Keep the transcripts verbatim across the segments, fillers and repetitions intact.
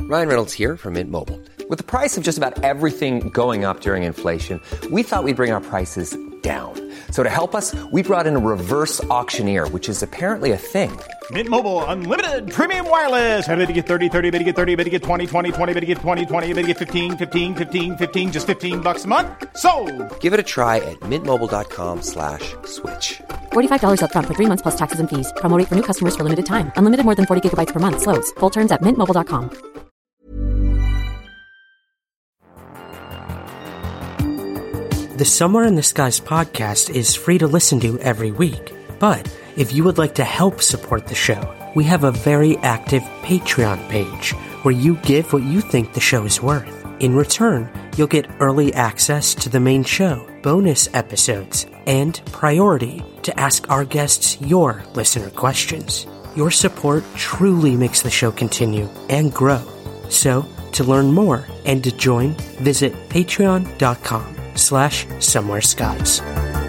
Ryan Reynolds here from Mint Mobile. With the price of just about everything going up during inflation, we thought we'd bring our prices down. So to help us, we brought in a reverse auctioneer, which is apparently a thing. Mint Mobile Unlimited Premium Wireless. How to get thirty, thirty, how to get thirty, how to get twenty, twenty, twenty, how to get twenty, twenty, how to get fifteen, fifteen, fifteen, fifteen, just fifteen bucks a month? Sold! Give it a try at mintmobile.com slash switch. forty-five dollars up front for three months plus taxes and fees. Promo rate for new customers for limited time. Unlimited more than forty gigabytes per month. Slows full terms at mint mobile dot com. The Somewhere in the Skies podcast is free to listen to every week. But if you would like to help support the show, we have a very active Patreon page where you give what you think the show is worth. In return, you'll get early access to the main show, bonus episodes, and priority to ask our guests your listener questions. Your support truly makes the show continue and grow. So, to learn more and to join, visit patreon.com slash somewhere skies.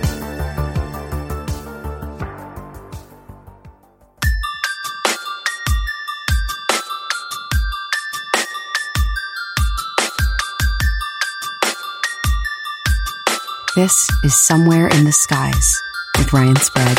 This is Somewhere in the Skies with Ryan Sprague.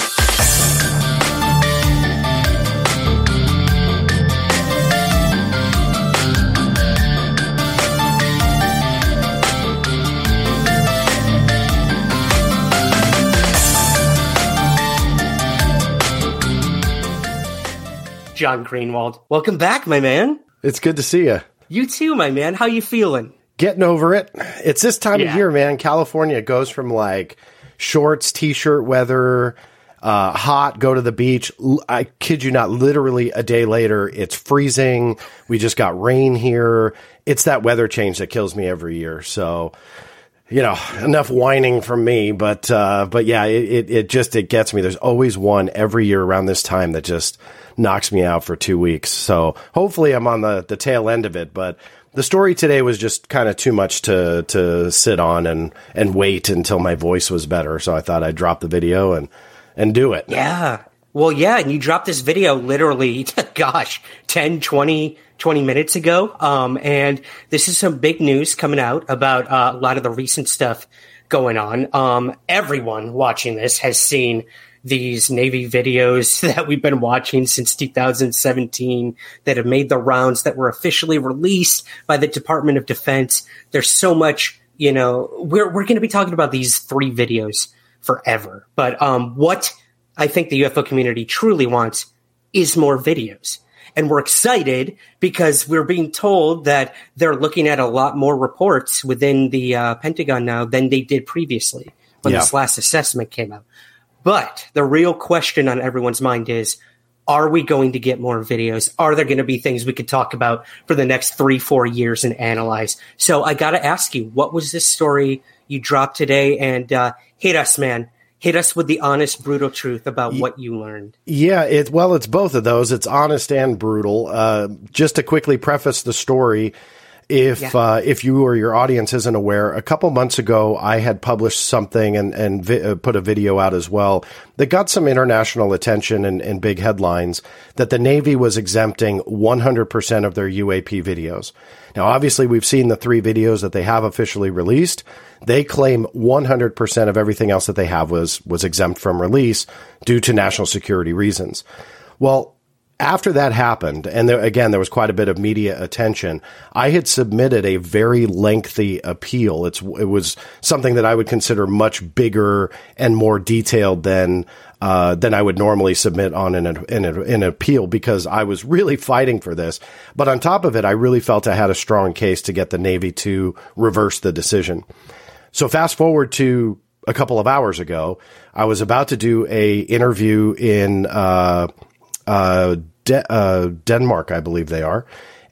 John Greenwald, welcome back, my man. It's good to see you. You too, my man. How you feeling? Getting over it. It's this time Yeah. of year, man. California goes from like shorts, t-shirt weather, uh, hot, go to the beach. L- I kid you not, literally a day later, it's freezing. We just got rain here. It's that weather change that kills me every year. So, you know, enough whining from me, but, uh, but yeah, it, it, it just, it gets me. There's always one every year around this time that just knocks me out for two weeks. So hopefully I'm on the, the tail end of it, but the story today was just kind of too much to, to sit on and, and wait until my voice was better. So I thought I'd drop the video and, and do it. Yeah. Well, yeah. And you dropped this video literally, gosh, ten, twenty, twenty minutes ago. Um, and this is some big news coming out about uh, a lot of the recent stuff going on. Um, everyone watching this has seen these Navy videos that we've been watching since two thousand seventeen that have made the rounds, that were officially released by the Department of Defense. There's so much, you know, we're, we're going to be talking about these three videos forever. But um, what I think the U F O community truly wants is more videos. And we're excited because we're being told that they're looking at a lot more reports within the uh, Pentagon now than they did previously when Yeah. this last assessment came out. But the real question on everyone's mind is, are we going to get more videos? Are there going to be things we could talk about for the next three, four years and analyze? So I got to ask you, what was this story you dropped today? And uh, hit us, man. Hit us with the honest, brutal truth about what you learned. Yeah, it, well, it's both of those. It's honest and brutal. Uh, just to quickly preface the story, if Yeah. uh, if you or your audience isn't aware, a couple months ago, I had published something and, and vi- uh, put a video out as well that got some international attention and, and big headlines, that the Navy was exempting one hundred percent of their U A P videos. Now, obviously, we've seen the three videos that they have officially released. They claim one hundred percent of everything else that they have was was exempt from release due to national security reasons. Well, after that happened, and there, again, there was quite a bit of media attention, I had submitted a very lengthy appeal. It's, it was something that I would consider much bigger and more detailed than uh, than I would normally submit on an, an, an appeal, because I was really fighting for this. But on top of it, I really felt I had a strong case to get the Navy to reverse the decision. So fast forward to a couple of hours ago, I was about to do a interview in uh, uh, De- uh, Denmark, I believe they are.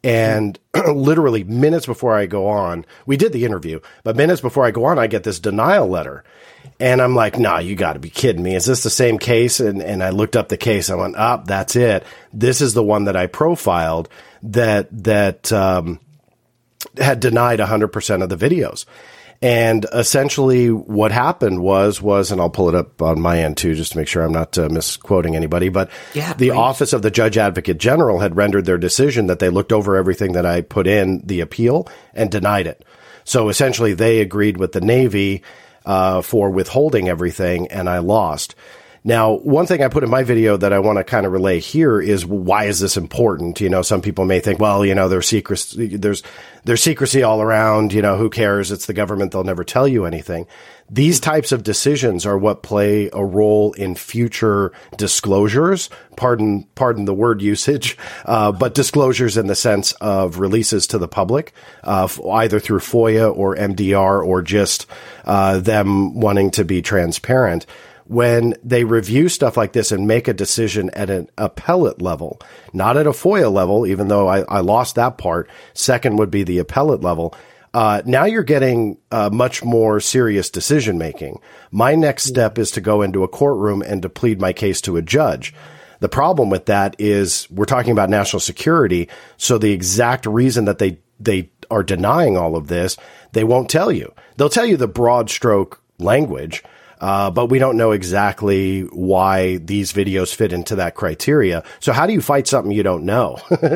And literally minutes before I go on, we did the interview, but minutes before I go on, I get this denial letter. And I'm like, nah, you got to be kidding me. Is this the same case? And, and I looked up the case. I went, up, oh, that's it. This is the one that I profiled that, that, um, had denied one hundred percent of the videos. And essentially what happened was, was, and I'll pull it up on my end too, just to make sure I'm not uh, misquoting anybody, but yeah, the please. Office of the Judge Advocate General had rendered their decision that they looked over everything that I put in the appeal and denied it. So essentially they agreed with the Navy uh, for withholding everything, and I lost. Now, one thing I put in my video that I want to kind of relay here is, why is this important? You know, some people may think, well, you know, there's secrecy, there's, there's secrecy all around, you know, who cares? It's the government. They'll never tell you anything. These types of decisions are what play a role in future disclosures. Pardon, pardon the word usage, uh, but disclosures in the sense of releases to the public, uh, either through FOIA or M D R or just, uh, them wanting to be transparent. When they review stuff like this and make a decision at an appellate level, not at a FOIA level, even though I, I lost that part, second would be the appellate level. Uh, now you're getting uh, much more serious decision making. My next step is to go into a courtroom and to plead my case to a judge. The problem with that is we're talking about national security. So the exact reason that they, they are denying all of this, they won't tell you. They'll tell you the broad stroke language. Uh, but we don't know exactly why these videos fit into that criteria. So how do you fight something you don't know?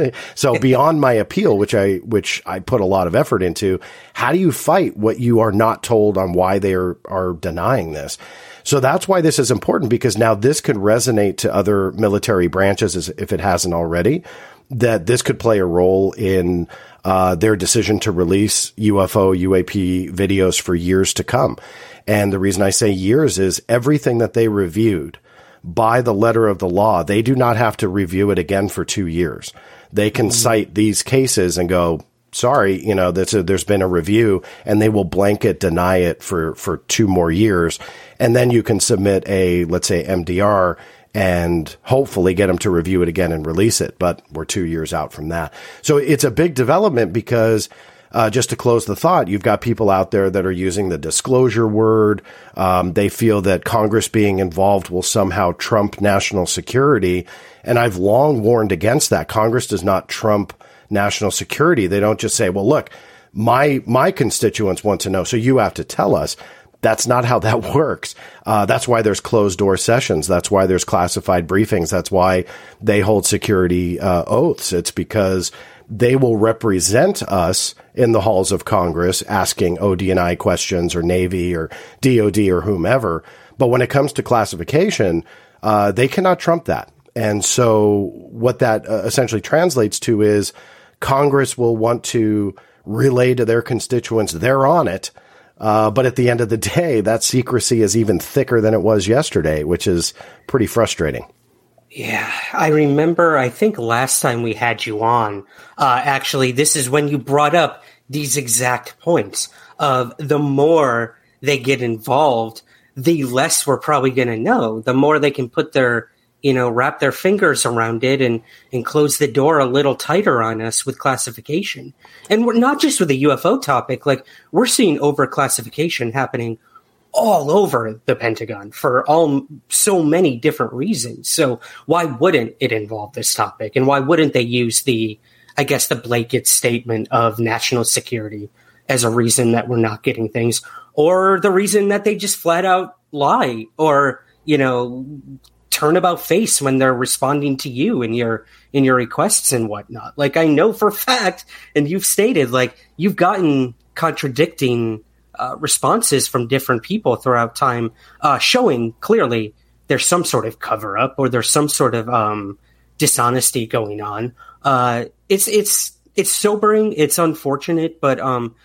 So beyond my appeal, which I, which I put a lot of effort into, how do you fight what you are not told on why they are, are denying this? So that's why this is important, because now this could resonate to other military branches, as if it hasn't already, that this could play a role in uh, their decision to release U F O, U A P videos for years to come. And the reason I say years is everything that they reviewed by the letter of the law, they do not have to review it again for two years. They can mm-hmm. cite these cases and go, sorry, you know, there's, a, there's been a review, and they will blanket deny it for, for two more years. And then you can submit a, let's say, M D R and hopefully get them to review it again and release it. But we're two years out from that. So it's a big development because Uh, just to close the thought, you've got people out there that are using the disclosure word. Um, they feel that Congress being involved will somehow trump national security. And I've long warned against that. Congress does not trump national security. They don't just say, well, look, my, my constituents want to know, so you have to tell us. That's not how that works. Uh, that's why there's closed door sessions. That's why there's classified briefings. That's why they hold security uh, oaths. It's because they will represent us in the halls of Congress asking O D and I questions, or Navy or D O D or whomever. But when it comes to classification, uh, they cannot trump that. And so what that uh, essentially translates to is Congress will want to relay to their constituents they're on it. Uh, but at the end of the day, that secrecy is even thicker than it was yesterday, which is pretty frustrating. Yeah, I remember, I think last time we had you on, uh, actually, this is when you brought up these exact points of the more they get involved, the less we're probably going to know. The more they can put their, you know, wrap their fingers around it and, and close the door a little tighter on us with classification. And we're not just with the U F O topic, like we're seeing overclassification happening all over the Pentagon for all so many different reasons. So why wouldn't it involve this topic? And why wouldn't they use the, I guess, the blanket statement of national security as a reason that we're not getting things, or the reason that they just flat out lie or, you know, turn about face when they're responding to you in your, in your requests and whatnot. Like I know for a fact, and you've stated, like you've gotten contradicting Uh, responses from different people throughout time, uh, showing clearly there's some sort of cover up or there's some sort of um, dishonesty going on. Uh, it's it's it's sobering, it's unfortunate, but um,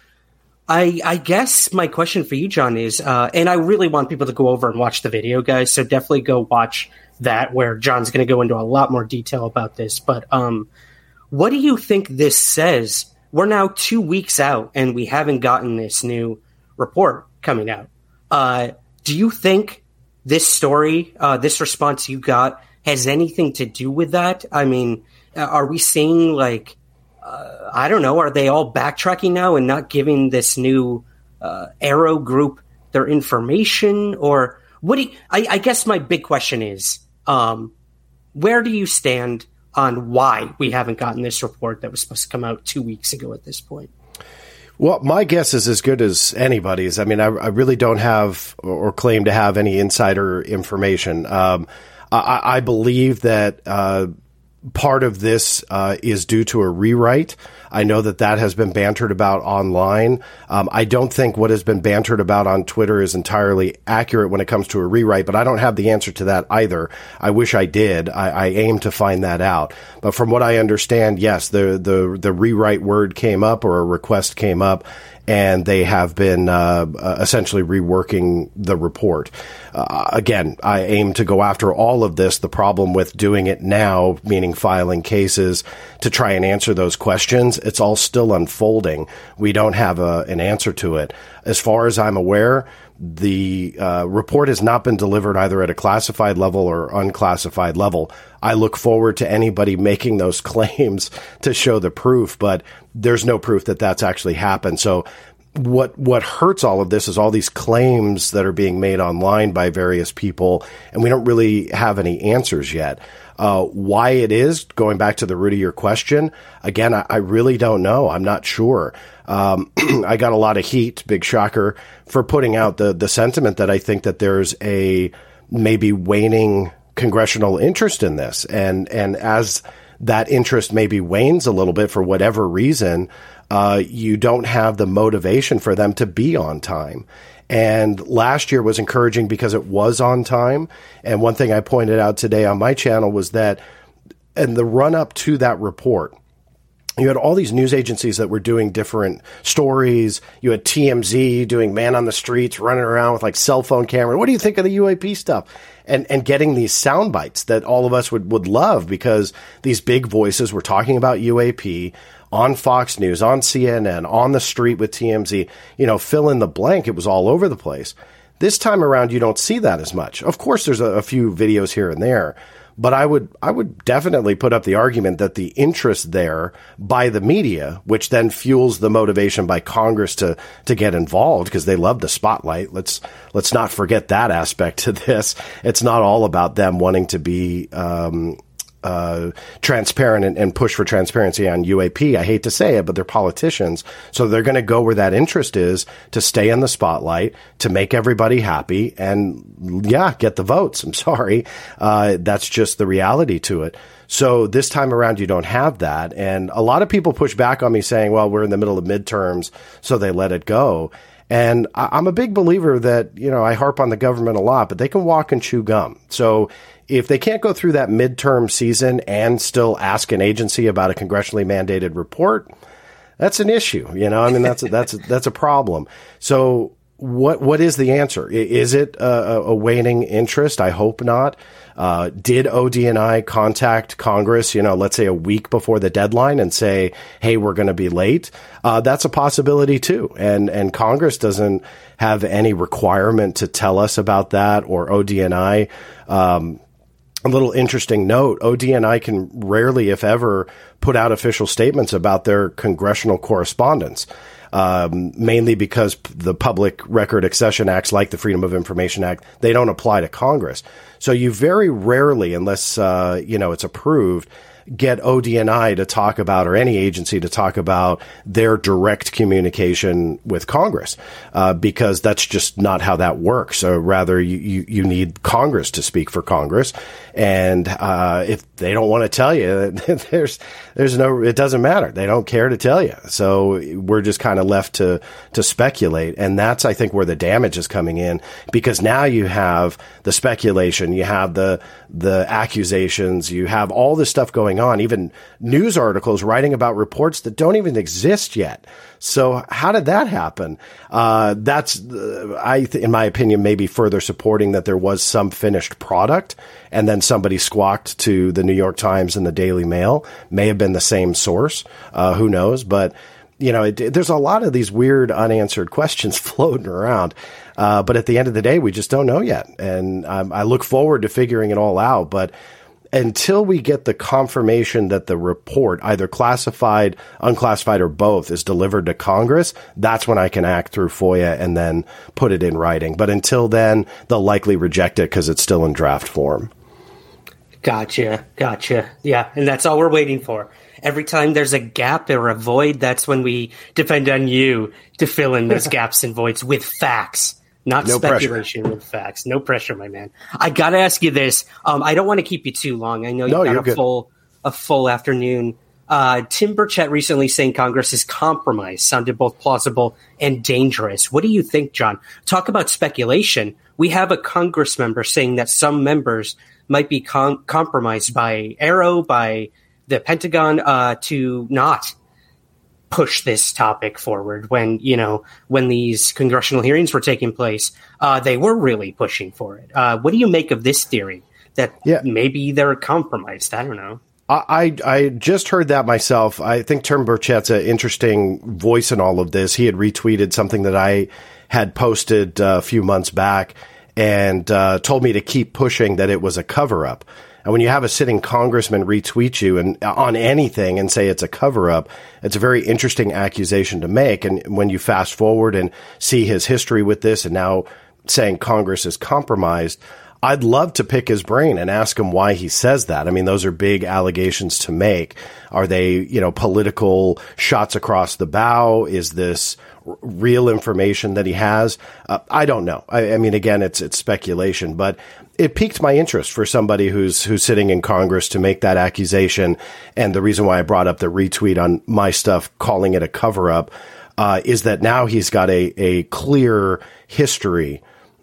I I guess my question for you, John, is, uh, and I really want people to go over and watch the video, guys. So definitely go watch that, where John's going to go into a lot more detail about this. But um, what do you think this says? We're now two weeks out and we haven't gotten this new report coming out. Uh, do you think this story, uh, this response you got, has anything to do with that? I mean, are we seeing like, uh, I don't know, are they all backtracking now and not giving this new uh, Arrow group their information? Or what do you, I, I guess my big question is, um, where do you stand on why we haven't gotten this report that was supposed to come out two weeks ago at this point? Well, my guess is as good as anybody's. I mean, I, I really don't have or claim to have any insider information. Um, I, I believe that uh, part of this uh, is due to a rewrite. I know that that has been bantered about online. Um, I don't think what has been bantered about on Twitter is entirely accurate when it comes to a rewrite, but I don't have the answer to that either. I wish I did. I, I aim to find that out. But from what I understand, yes, the, the, the rewrite word came up or a request came up, and they have been uh, essentially reworking the report. Uh, again, I aim to go after all of this. The problem with doing it now, meaning filing cases to try and answer those questions, it's all still unfolding. We don't have a, an answer to it. As far as I'm aware, the uh, report has not been delivered either at a classified level or unclassified level. I look forward to anybody making those claims to show the proof, but there's no proof that that's actually happened. So what what hurts all of this is all these claims that are being made online by various people, and we don't really have any answers yet. Uh, why it is, going back to the root of your question, again, I, I really don't know. I'm not sure. Um, I got a lot of heat, big shocker, for putting out the, the sentiment that I think that there's a maybe waning congressional interest in this. And, and as that interest maybe wanes a little bit for whatever reason, uh, you don't have the motivation for them to be on time. And last year was encouraging because it was on time. And one thing I pointed out today on my channel was that in the run up to that report, you had all these news agencies that were doing different stories. You had T M Z doing man on the streets, running around with like cell phone camera. What do you think of the U A P stuff? And and getting these sound bites that all of us would, would love, because these big voices were talking about U A P on Fox News, on C N N, on the street with T M Z, you know, fill in the blank. It was all over the place. This time around, you don't see that as much. Of course, there's a, a few videos here and there, but I would I would definitely put up the argument that the interest there by the media, which then fuels the motivation by Congress to to get involved because they love the spotlight. Let's let's not forget that aspect to this. It's not all about them wanting to be um, uh, transparent and, and push for transparency on U A P. I hate to say it, but they're politicians, so they're going to go where that interest is to stay in the spotlight, to make everybody happy, and yeah, get the votes. I'm sorry. Uh, that's just the reality to it. So this time around, you don't have that. And a lot of people push back on me saying, well, we're in the middle of midterms, so they let it go. And I'm a big believer that, you know, I harp on the government a lot, but they can walk and chew gum. So if they can't go through that midterm season and still ask an agency about a congressionally mandated report, that's an issue. You know, I mean, that's a, that's a, that's a problem. So what what is the answer? Is it a, a waning interest? I hope not. Uh, did O D N I contact Congress, you know, let's say a week before the deadline and say, hey, we're going to be late? Uh, that's a possibility too. And, and Congress doesn't have any requirement to tell us about that, or O D N I. Um, a little interesting note, O D N I can rarely, if ever, put out official statements about their congressional correspondence. Um, mainly because the Public Record Accession Acts, like the Freedom of Information Act, they don't apply to Congress. So you very rarely, unless, uh, you know, it's approved, get O D N I to talk about, or any agency to talk about, their direct communication with Congress, uh, because that's just not how that works. So rather, you, you, you need Congress to speak for Congress. And uh, if they don't want to tell you, there's there's no, it doesn't matter. They don't care to tell you. So we're just kind of left to to speculate. And that's, I think, where the damage is coming in, because now you have the speculation, you have the the accusations, you have all this stuff going on, even news articles writing about reports that don't even exist yet. So how did that happen? Uh, that's, uh, I, th- in my opinion, maybe further supporting that there was some finished product, and then somebody squawked to the New York Times and the Daily Mail. May have been the same source. Uh, who knows? But, you know, it, it, there's a lot of these weird unanswered questions floating around. Uh, but at the end of the day, we just don't know yet. And um, I look forward to figuring it all out. But until we get the confirmation that the report, either classified, unclassified, or both, is delivered to Congress, that's when I can act through FOIA and then put it in writing. But until then, they'll likely reject it because it's still in draft form. Gotcha. Gotcha. Yeah. And that's all we're waiting for. every time there's a gap or a void, that's when we depend on you to fill in those gaps and voids with facts. Not no speculation pressure. with facts. No pressure, my man. I got to ask you this. Um, I don't want to keep you too long. I know you've no, got you're a good. full a full afternoon. Uh, Tim Burchett recently saying Congress is compromised sounded both plausible and dangerous. What do you think, John? Talk about speculation. We have a Congress member saying that some members might be com- compromised by Arrow, by the Pentagon, uh, to not push this topic forward when, you know, when these congressional hearings were taking place, uh, they were really pushing for it. Uh, what do you make of this theory that yeah. maybe they're compromised? I don't know. I, I just heard that myself. I think Tim Burchett's an interesting voice in all of this. He had retweeted something that I had posted uh, a few months back and uh, told me to keep pushing that it was a cover-up. And when you have a sitting congressman retweet you and on anything and say it's a cover-up, it's a very interesting accusation to make. And when you fast forward and see his history with this and now saying Congress is compromised, I'd love to pick his brain and ask him why he says that. I mean, those are big allegations to make. Are they, you know, political shots across the bow? Is this r- real information that he has? Uh, I don't know. I, I mean, again, it's it's speculation, but it piqued my interest for somebody who's who's sitting in Congress to make that accusation. And the reason why I brought up the retweet on my stuff, calling it a cover-up, uh, is that now he's got a a clear history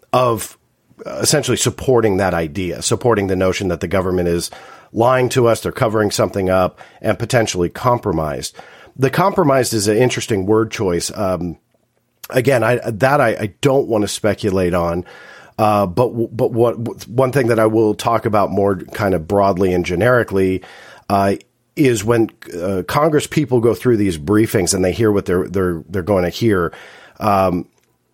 of essentially supporting that idea, supporting the notion that the government is lying to us, they're covering something up, and potentially compromised. The compromised is an interesting word choice. Um, again, I, that I, I don't want to speculate on, uh, but but what one thing that I will talk about more kind of broadly and generically uh, is when uh, Congress people go through these briefings and they hear what they're they're they're going to hear. Um,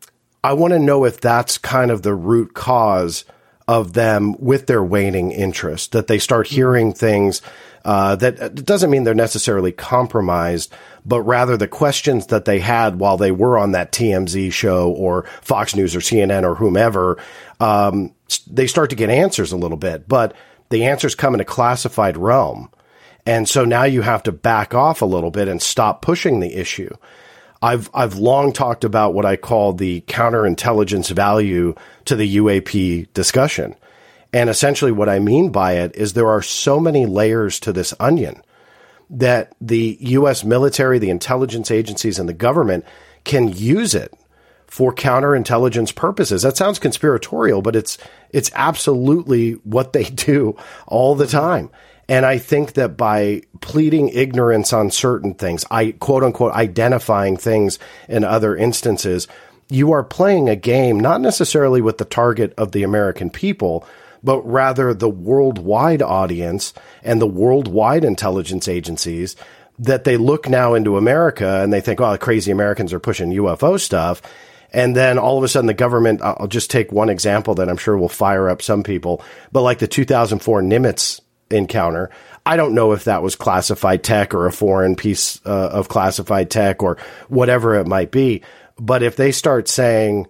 I want to know if that's kind of the root cause of them with their waning interest, that they start hearing things uh, that it doesn't mean they're necessarily compromised, but rather the questions that they had while they were on that T M Z show or Fox News or C N N or whomever, um, they start to get answers a little bit, but the answers come in a classified realm. And so now you have to back off a little bit and stop pushing the issue. I've I've long talked about what I call the counterintelligence value to the U A P discussion. And essentially what I mean by it is there are so many layers to this onion that the U S military, the intelligence agencies, and the government can use it for counterintelligence purposes. That sounds conspiratorial, but it's it's absolutely what they do all the time. And I think that by pleading ignorance on certain things, I quote unquote identifying things in other instances, you are playing a game not necessarily with the target of the American people, but rather the worldwide audience and the worldwide intelligence agencies that they look now into America and they think, oh, crazy Americans are pushing U F O stuff. And then all of a sudden the government, I'll just take one example that I'm sure will fire up some people, but like the two thousand four Nimitz encounter. I don't know if that was classified tech or a foreign piece uh, of classified tech or whatever it might be. But if they start saying,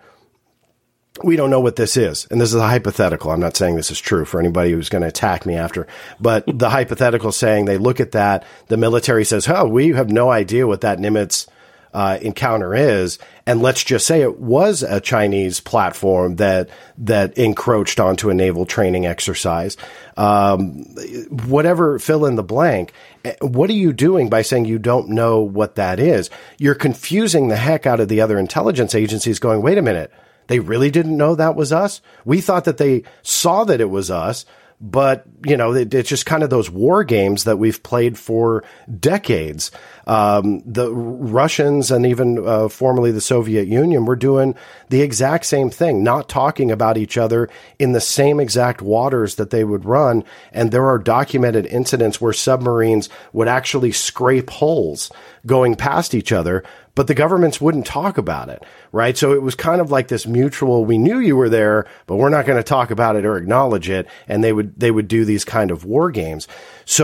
we don't know what this is, and this is a hypothetical, I'm not saying this is true for anybody who's going to attack me after, but the hypothetical saying they look at that, the military says, oh, we have no idea what that Nimitz Uh, encounter is, and let's just say it was a Chinese platform that that encroached onto a naval training exercise. Um, whatever, fill in the blank. What are you doing by saying you don't know what that is? You're confusing the heck out of the other intelligence agencies going, wait a minute, they really didn't know that was us? We thought that they saw that it was us. But, you know, it, it's just kind of those war games that we've played for decades. Um, the Russians and even uh, formerly the Soviet Union were doing the exact same thing, not talking about each other in the same exact waters that they would run. And there are documented incidents where submarines would actually scrape holes going past each other, but the governments wouldn't talk about it, right? So it was kind of like this mutual, we knew you were there, but we're not going to talk about it or acknowledge it. And they would, they would do these kind of war games. So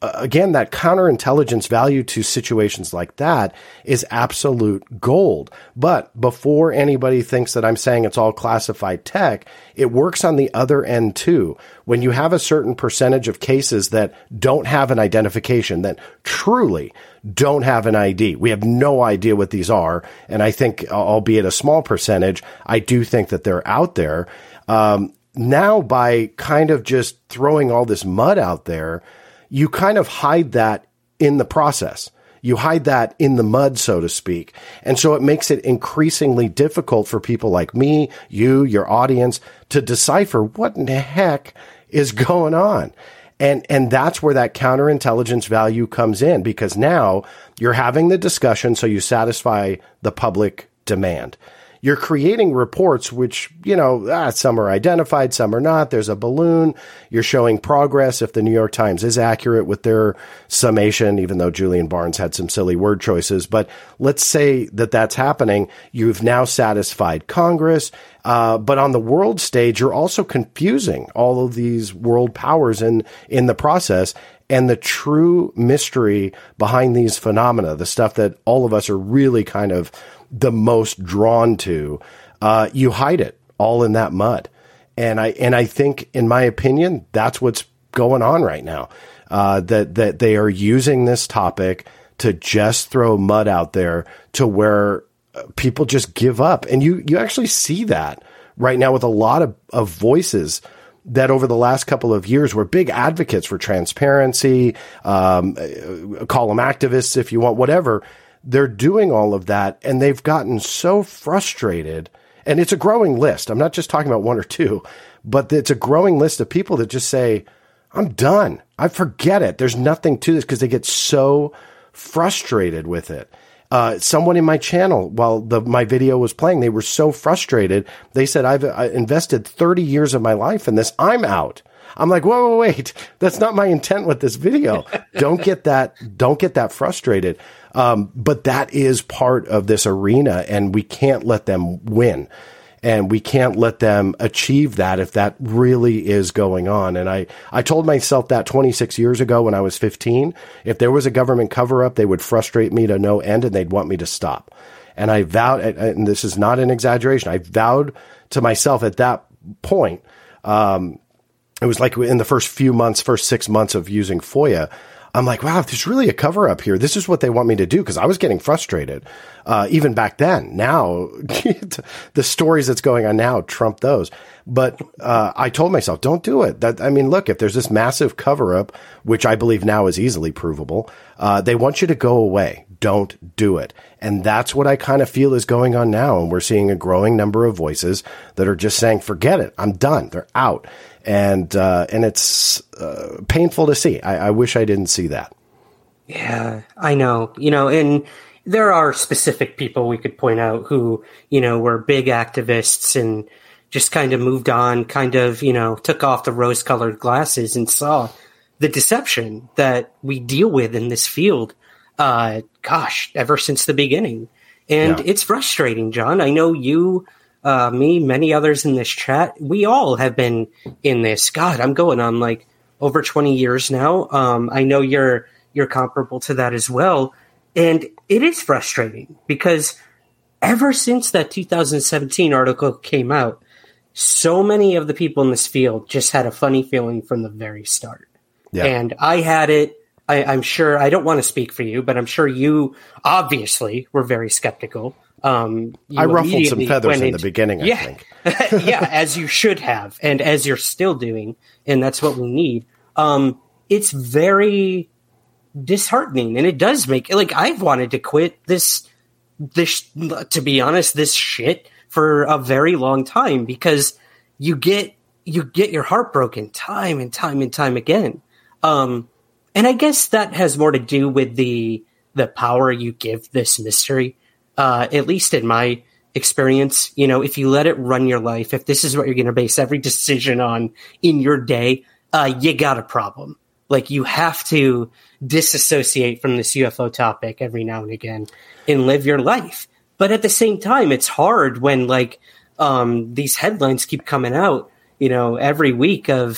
uh, again, that counterintelligence value to situations like that is absolute gold. But before anybody thinks that I'm saying it's all classified tech, it works on the other end too. When you have a certain percentage of cases that don't have an identification, that truly don't have an I D, we have no idea what these are. And I think, albeit a small percentage, I do think that they're out there. Um, now by kind of just throwing all this mud out there, you kind of hide that in the process. You hide that in the mud, so to speak. And so it makes it increasingly difficult for people like me, you, your audience, to decipher what in the heck is going on. And, and that's where that counterintelligence value comes in, because now you're having the discussion so you satisfy the public demand. You're creating reports which, you know, ah, some are identified, some are not. There's a balloon. You're showing progress if the New York Times is accurate with their summation, even though Julian Barnes had some silly word choices. But let's say that that's happening. You've now satisfied Congress. Uh, but on the world stage, you're also confusing all of these world powers in, in the process. And the true mystery behind these phenomena, the stuff that all of us are really kind of the most drawn to, uh, you hide it all in that mud. And I, and I think, in my opinion, that's what's going on right now. Uh, that, that they are using this topic to just throw mud out there to where people just give up. And you, you actually see that right now with a lot of, of voices that over the last couple of years were big advocates for transparency, um, call them activists if you want, whatever. They're doing all of that, and they've gotten so frustrated. And it's a growing list. I'm not just talking about one or two, but it's a growing list of people that just say, I'm done. I forget it. There's nothing to this, because they get so frustrated with it. Uh, someone in my channel, while the, my video was playing, they were so frustrated. They said, I've I invested thirty years of my life in this. I'm out. I'm like, whoa, whoa, wait, that's not my intent with this video. Don't get that, don't get that frustrated. Um, but that is part of this arena, and we can't let them win, and we can't let them achieve that if that really is going on. And I, I told myself that twenty-six years ago when I was fifteen, if there was a government cover up, they would frustrate me to no end and they'd want me to stop. And I vowed, and this is not an exaggeration, I vowed to myself at that point, um, it was like in the first few months, first six months of using FOIA, I'm like, wow, if there's really a cover up here, this is what they want me to do. Cause I was getting frustrated, uh, even back then. Now the stories that's going on now trump those. But, uh, I told myself, don't do it. That, I mean, look, if there's this massive cover up, which I believe now is easily provable, uh, they want you to go away. Don't do it. And that's what I kind of feel is going on now. And we're seeing a growing number of voices that are just saying, forget it. I'm done. They're out. And, uh, and it's, uh, painful to see. I, I wish I didn't see that. Yeah, I know, you know, and there are specific people we could point out who, you know, were big activists and just kind of moved on, kind of, you know, took off the rose colored glasses and saw the deception that we deal with in this field. Uh, gosh, ever since the beginning. And yeah. It's frustrating, John. I know you, Uh, me, many others in this chat, we all have been in this. God, I'm going on like over twenty years now. Um, I know you're you're comparable to that as well. And it is frustrating because ever since that two thousand seventeen article came out, so many of the people in this field just had a funny feeling from the very start. Yeah. And I had it. I, I'm sure, I don't want to speak for you, but I'm sure you obviously were very skeptical. Um, I ruffled some feathers in the beginning, I yeah, think. yeah, as you should have, and as you're still doing, and that's what we need. Um, it's very disheartening, and it does make, like, I've wanted to quit this, this, to be honest, this shit for a very long time, because you get, you get your heart broken time and time and time again. Um, and I guess that has more to do with the, the power you give this mystery. Uh, at least in my experience, you know, if you let it run your life, if this is what you're going to base every decision on in your day, uh, you got a problem. Like, you have to disassociate from this U F O topic every now and again and live your life. But at the same time, it's hard when, like, um, these headlines keep coming out, you know, every week of,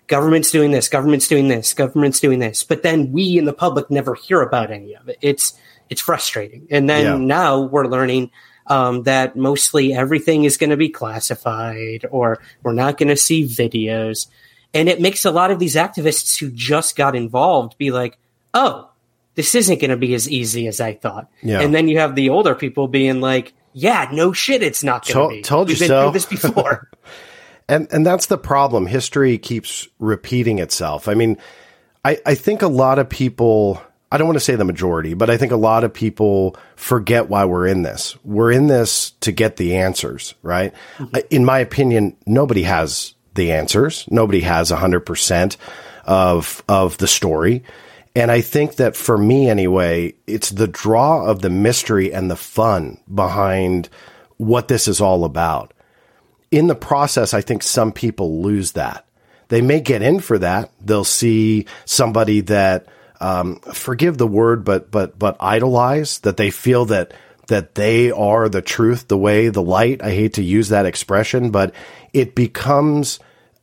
government's doing this, government's doing this, government's doing this. But then we in the public never hear about any of it. It's it's frustrating. And then yeah. now we're learning um, that mostly everything is going to be classified, or we're not going to see videos. And it makes a lot of these activists who just got involved be like, oh, this isn't going to be as easy as I thought. Yeah. And then you have the older people being like, yeah, no shit, it's not going to to- be. Told We've you been so. through this before. And and that's the problem. History keeps repeating itself. I mean, I, I think a lot of people, I don't want to say the majority, but I think a lot of people forget why we're in this. We're in this to get the answers, right? Mm-hmm. In my opinion, nobody has the answers. Nobody has one hundred percent of of the story. And I think that for me anyway, it's the draw of the mystery and the fun behind what this is all about. In the process, I think some people lose that. They may get in for that. They'll see somebody that, um, forgive the word, but but but idolize, that they feel that that they are the truth, the way, the light. I hate to use that expression, but it becomes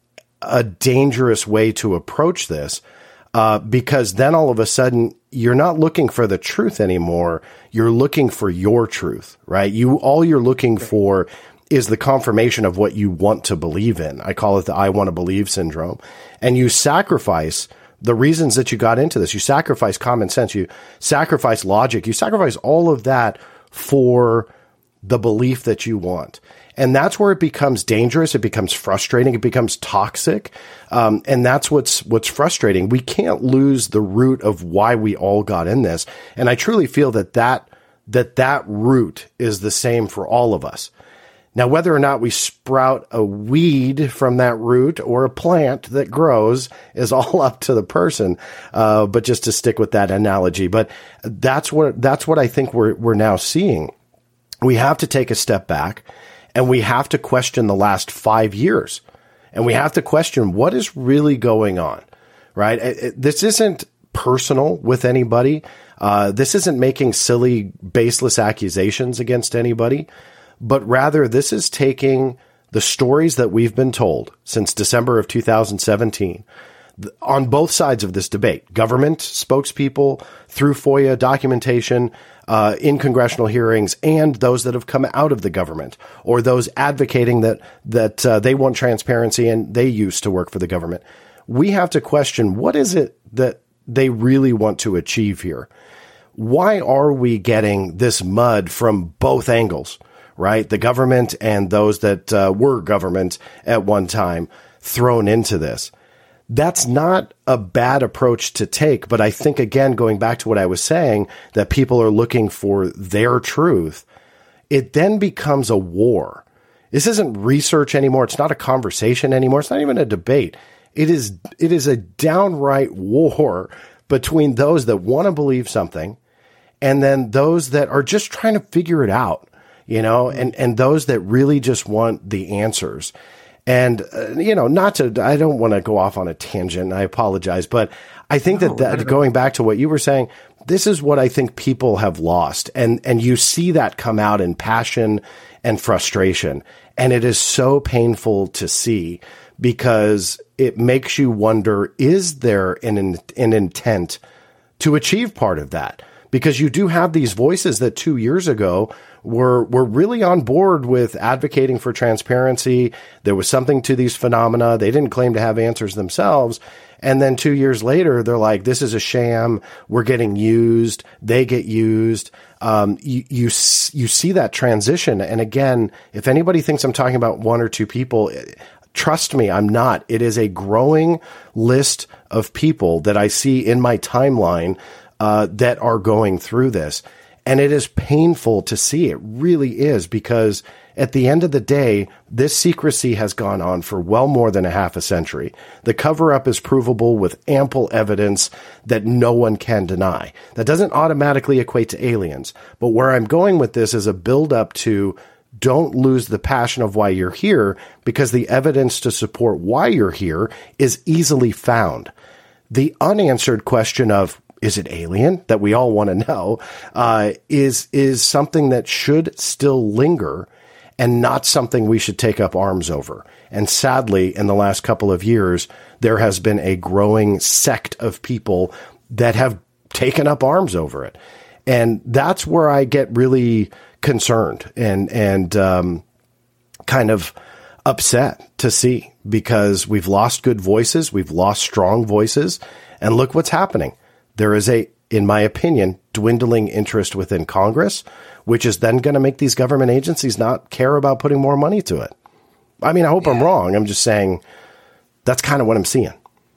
a dangerous way to approach this, uh, because then all of a sudden you're not looking for the truth anymore. You're looking for your truth, right? You all you're looking for is the confirmation of what you want to believe in. I call it the I want to believe syndrome. And you sacrifice the reasons that you got into this. You sacrifice common sense. You sacrifice logic. You sacrifice all of that for the belief that you want. And that's where it becomes dangerous. It becomes frustrating. It becomes toxic. Um, and that's what's, what's frustrating. We can't lose the root of why we all got in this. And I truly feel that that, that, that root is the same for all of us. Now, whether or not we sprout a weed from that root or a plant that grows is all up to the person. Uh, but just to stick with that analogy, but that's what, that's what I think we're, we're now seeing. We have to take a step back and we have to question the last five years and we have to question what is really going on, right? It, it, this isn't personal with anybody. Uh, this isn't making silly, baseless accusations against anybody. But rather, this is taking the stories that we've been told since December of two thousand seventeen on both sides of this debate, government spokespeople through FOIA documentation, uh, in congressional hearings, and those that have come out of the government or those advocating that that uh, they want transparency and they used to work for the government. We have to question, what is it that they really want to achieve here? Why are we getting this mud from both angles? Right? The government and those that uh, were government at one time thrown into this. That's not a bad approach to take. But I think, again, going back to what I was saying, that people are looking for their truth, it then becomes a war. This isn't research anymore. It's not a conversation anymore. It's not even a debate. It is, it is a downright war between those that want to believe something and then those that are just trying to figure it out. You know, and, and those that really just want the answers. And, uh, you know, not to, I don't want to go off on a tangent. I apologize. But I think no, that, that going back to what you were saying, this is what I think people have lost. And, and you see that come out in passion and frustration. And it is so painful to see because it makes you wonder, is there an, an intent to achieve part of that? Because you do have these voices that two years ago were were really on board with advocating for transparency. There was something to these phenomena. They didn't claim to have answers themselves. And then two years later, they're like, this is a sham. We're getting used. They get used. Um, you, you, you see that transition. And again, if anybody thinks I'm talking about one or two people, trust me, I'm not. It is a growing list of people that I see in my timeline uh, that are going through this. And it is painful to see. It really is, because at the end of the day, this secrecy has gone on for well more than a half a century. The cover-up is provable with ample evidence that no one can deny. That doesn't automatically equate to aliens. But where I'm going with this is a build-up to don't lose the passion of why you're here, because the evidence to support why you're here is easily found. The unanswered question of, is it alien, that we all want to know, uh, is, is something that should still linger. and not something we should take up arms over. And sadly, in the last couple of years, there has been a growing sect of people that have taken up arms over it. And that's where I get really concerned and, and, um, kind of upset to see, because we've lost good voices. We've lost strong voices. And look what's happening. There is a, in my opinion, dwindling interest within Congress, which is then going to make these government agencies not care about putting more money to it. I mean, I hope yeah. I'm wrong. I'm just saying that's kind of what I'm seeing.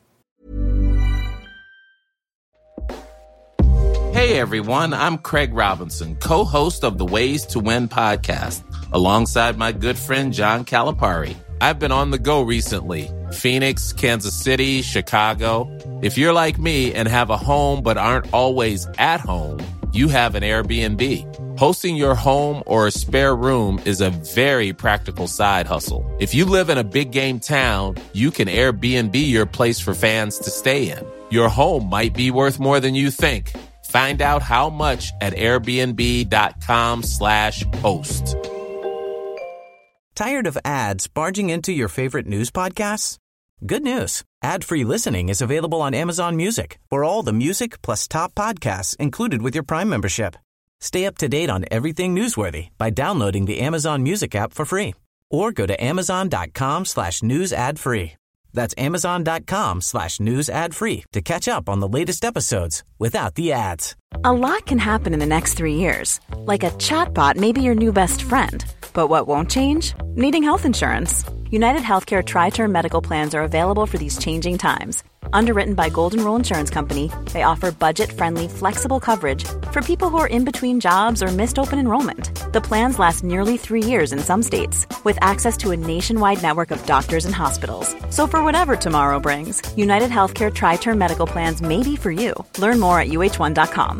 Hey, everyone. I'm Craig Robinson, co-host of the Ways to Win podcast, alongside my good friend John Calipari. I've been on the go recently. Phoenix, Kansas City, Chicago. If you're like me and have a home but aren't always at home, you have an Airbnb. Hosting your home or a spare room is a very practical side hustle. If you live in a big game town, you can Airbnb your place for fans to stay in. Your home might be worth more than you think. Find out how much at airbnb.com slash host. Tired of ads barging into your favorite news podcasts? Good news. Ad-free listening is available on Amazon Music for all the music plus top podcasts included with your Prime membership. Stay up to date on everything newsworthy by downloading the Amazon Music app for free or go to amazon.com slash news ad free. That's amazon.com slash news ad free to catch up on the latest episodes without the ads. A lot can happen in the next three years. Like a chatbot may be your new best friend. But what won't change? Needing health insurance. United Healthcare Tri-Term Medical Plans are available for these changing times. Underwritten by Golden Rule Insurance Company, they offer budget-friendly, flexible coverage for people who are in between jobs or missed open enrollment. The plans last nearly three years in some states, with access to a nationwide network of doctors and hospitals. So for whatever tomorrow brings, United Healthcare Tri-Term Medical Plans may be for you. Learn more at U H one dot com.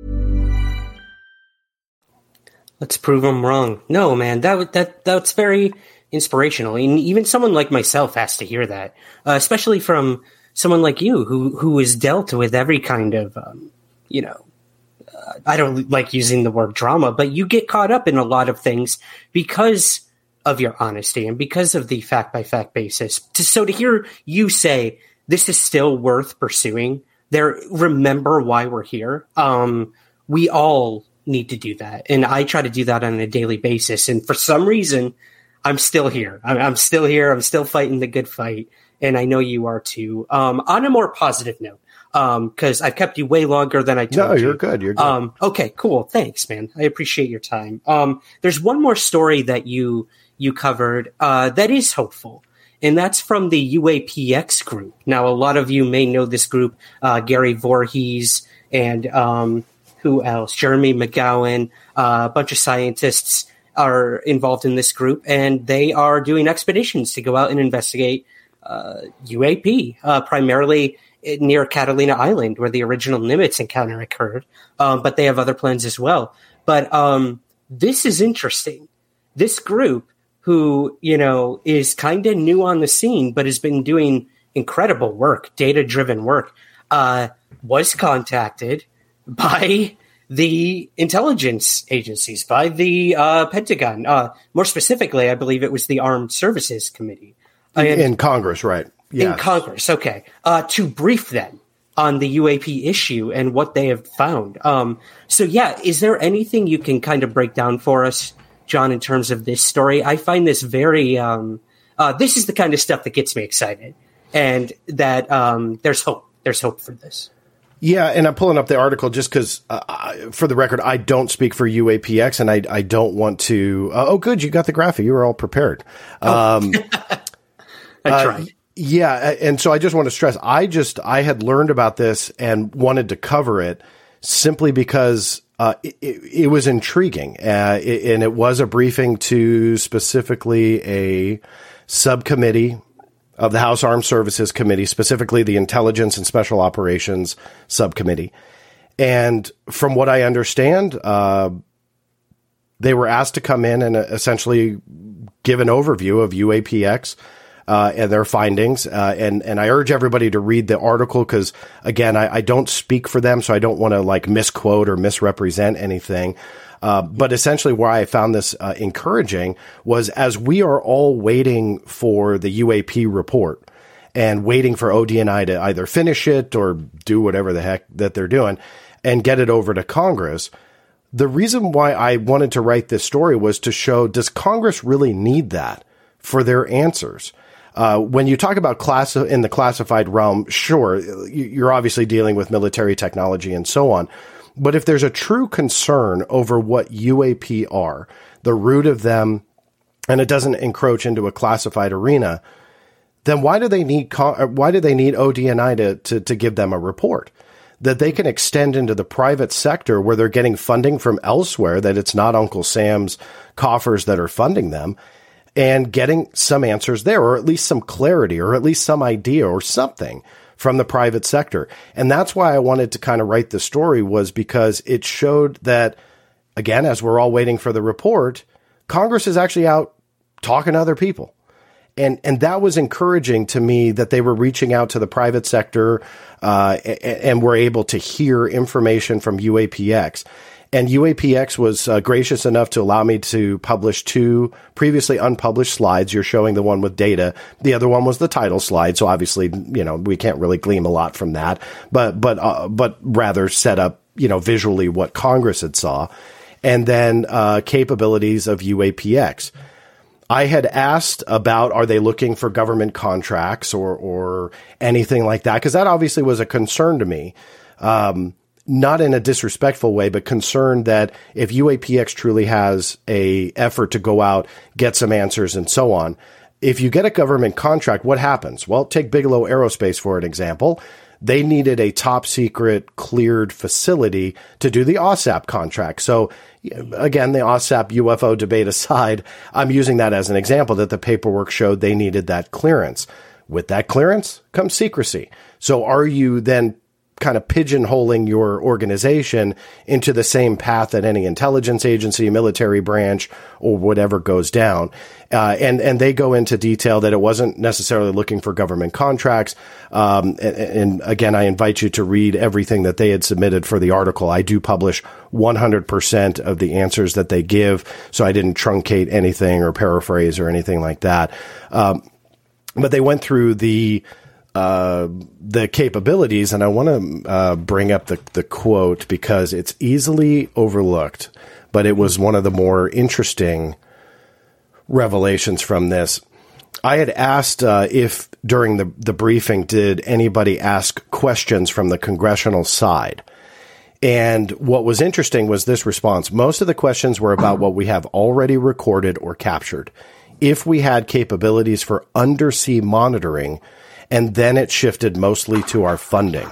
Let's prove them wrong. No, man, that that that's very inspirational. And even someone like myself has to hear that, uh, especially from someone like you who who has dealt with every kind of, um, you know, uh, I don't like using the word drama, but you get caught up in a lot of things because of your honesty and because of the fact by fact basis. To, so to hear you say this is still worth pursuing, there, remember why we're here. Um, we all need to do that. And I try to do that on a daily basis. And for some reason, I'm still here. I'm, I'm still here. I'm still fighting the good fight. And I know you are too. Um, on a more positive note, because um, I've kept you way longer than I told you. No, you're you. good. You're good. Um, okay, cool. Thanks, man. I appreciate your time. Um, there's one more story that you you covered uh, that is hopeful. And that's from the U A P X group. Now, a lot of you may know this group, uh, Gary Voorhees and um, who else? Jeremy McGowan, uh, a bunch of scientists are involved in this group, and they are doing expeditions to go out and investigate uh, U A P, uh, primarily near Catalina Island, where the original Nimitz encounter occurred. Um, but they have other plans as well. But um, this is interesting. This group, who, you know, is kind of new on the scene, but has been doing incredible work, data-driven work, uh, was contacted by the intelligence agencies, by the uh, Pentagon. Uh, more specifically, I believe it was the Armed Services Committee. And, in Congress, right. Yes. In Congress, okay. Uh, to brief them on the U A P issue and what they have found. Um, so, yeah, is there anything you can kind of break down for us, John, in terms of this story? I find this very, um, uh, this is the kind of stuff that gets me excited, and that um, there's hope. There's hope for this. Yeah, and I'm pulling up the article just because, uh, for the record, I don't speak for U A P X, and I, I don't want to. Uh, oh, good, you got the graphic. You were all prepared. Oh. Um, I tried. Uh, yeah, and so I just want to stress, I just I had learned about this and wanted to cover it simply because uh, it, it was intriguing, uh, it, and it was a briefing to specifically a subcommittee of the House Armed Services Committee, specifically the Intelligence and Special Operations Subcommittee. And from what I understand, uh, they were asked to come in and essentially give an overview of U A P X uh, and their findings. Uh, and, and I urge everybody to read the article because, again, I, I don't speak for them, so I don't want to like misquote or misrepresent anything. Uh, but essentially where I found this uh, encouraging was as we are all waiting for the U A P report and waiting for O D N I to either finish it or do whatever the heck that they're doing and get it over to Congress. The reason why I wanted to write this story was to show, does Congress really need that for their answers? Uh, when you talk about class in the classified realm, sure, you're obviously dealing with military technology and so on. But if there's a true concern over what U A P are, the root of them, and it doesn't encroach into a classified arena, then why do they need why do they need O D N I to, to, to give them a report that they can extend into the private sector where they're getting funding from elsewhere, that it's not Uncle Sam's coffers that are funding them, and getting some answers there, or at least some clarity, or at least some idea or something from the private sector. And that's why I wanted to kind of write the story, was because it showed that, again, as we're all waiting for the report, Congress is actually out talking to other people. And and that was encouraging to me, that they were reaching out to the private sector uh, and, and were able to hear information from U A P X. And U A P X was uh, gracious enough to allow me to publish two previously unpublished slides. You're showing the one with data. The other one was the title slide. So obviously, you know, we can't really glean a lot from that, but, but, uh, but rather set up, you know, visually what Congress had saw, and then uh, capabilities of U A P X. I had asked about, are they looking for government contracts or, or anything like that? Because that obviously was a concern to me. Um, Not in a disrespectful way, but concerned that if U A P X truly has a effort to go out, get some answers and so on, if you get a government contract, what happens? Well, take Bigelow Aerospace for an example. They needed a top secret cleared facility to do the OSAP contract. So again, the OSAP U F O debate aside, I'm using that as an example that the paperwork showed they needed that clearance. With that clearance comes secrecy. So are you then kind of pigeonholing your organization into the same path that any intelligence agency, military branch, or whatever goes down? Uh, and, and they go into detail that it wasn't necessarily looking for government contracts. Um, and, and again, I invite you to read everything that they had submitted for the article. I do publish one hundred percent of the answers that they give, so I didn't truncate anything or paraphrase or anything like that. Um, but they went through the Uh, the capabilities, and I want to uh, bring up the, the quote because it's easily overlooked, but it was one of the more interesting revelations from this. I had asked uh, if during the, the briefing, did anybody ask questions from the congressional side? And what was interesting was this response. Most of the questions were about what we have already recorded or captured. If we had capabilities for undersea monitoring, and then it shifted mostly to our funding.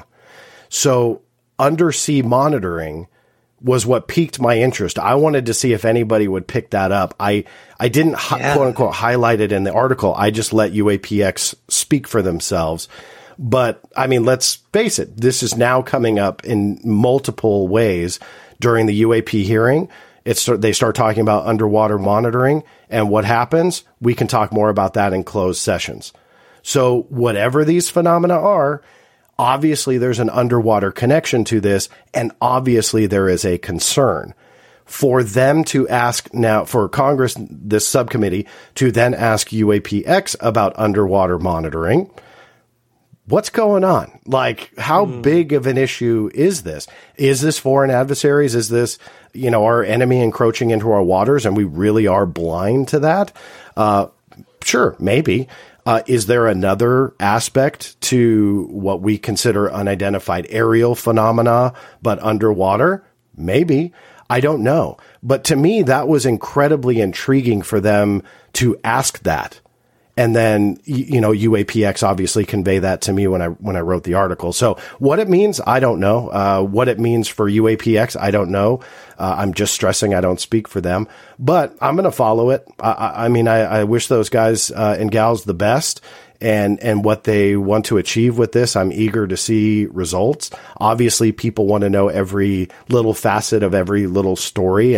So undersea monitoring was what piqued my interest. I wanted to see if anybody would pick that up. I, I didn't yeah. quote unquote highlight it in the article. I just let U A P X speak for themselves. But I mean, let's face it. This is now coming up in multiple ways during the U A P hearing. It's, they start talking about underwater monitoring, and what happens, we can talk more about that in closed sessions. So whatever these phenomena are, obviously there's an underwater connection to this, and obviously there is a concern. For them to ask now, for Congress, this subcommittee, to then ask U A P X about underwater monitoring, what's going on? Like, how mm. big of an issue is this? Is this foreign adversaries? Is this, you know, our enemy encroaching into our waters, and we really are blind to that? Uh, sure, maybe. Uh, is there another aspect to what we consider unidentified aerial phenomena, but underwater? Maybe. I don't know. But to me, that was incredibly intriguing for them to ask that. And then, you know, U A P X obviously convey that to me when I, when I wrote the article. So what it means, I don't know. Uh, what it means for U A P X, I don't know. Uh, I'm just stressing I don't speak for them, but I'm going to follow it. I, I mean, I, I wish those guys uh, and gals the best, and, and what they want to achieve with this. I'm eager to see results. Obviously, people want to know every little facet of every little story, and